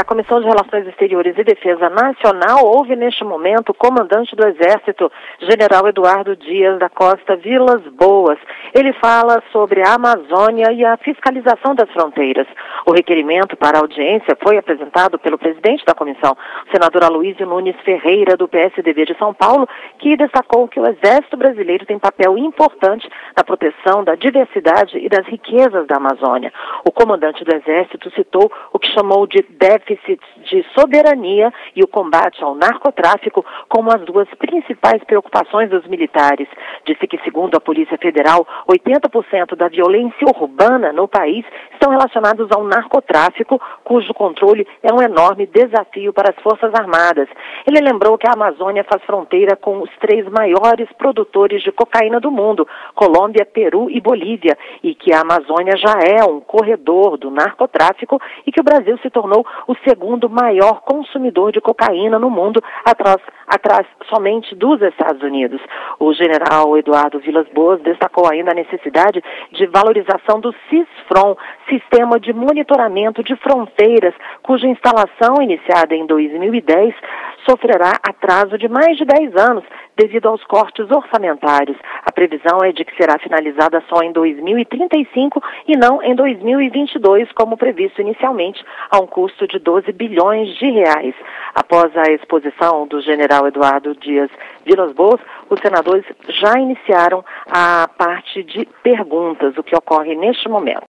Comissão de Relações Exteriores e Defesa Nacional ouve neste momento o comandante do Exército, General Eduardo Dias da Costa Vilas Boas. Ele fala sobre a Amazônia e a fiscalização das fronteiras. O requerimento para a audiência foi apresentado pelo presidente da comissão, o senador Aloysio Nunes Ferreira, do PSDB de São Paulo, que destacou que o Exército brasileiro tem papel importante na proteção da diversidade e das riquezas da Amazônia. O comandante do Exército citou o que chamou de déficit de soberania e o combate ao narcotráfico como as duas principais preocupações dos militares. Disse que, segundo a Polícia Federal, 80% da violência urbana no país estão relacionados ao narcotráfico, cujo controle é um enorme desafio para as Forças Armadas. Ele lembrou que a Amazônia faz fronteira com os 3 maiores produtores de cocaína do mundo, Colômbia, Peru e Bolívia, e que a Amazônia já é um corredor do narcotráfico e que o Brasil se tornou o segundo maior consumidor de cocaína no mundo, atrás somente dos Estados Unidos. O general Eduardo Vilas Boas destacou ainda a necessidade de valorização do CISFRON, Sistema de Monitoramento de Fronteiras, cuja instalação, iniciada em 2010, sofrerá atraso de mais de 10 anos devido aos cortes orçamentários. A previsão é de que será finalizada só em 2035 e não em 2022, como previsto inicialmente, a um custo de 12 bilhões de reais. Após a exposição do general Eduardo Dias Vilas Boas, os senadores já iniciaram a parte de perguntas, o que ocorre neste momento.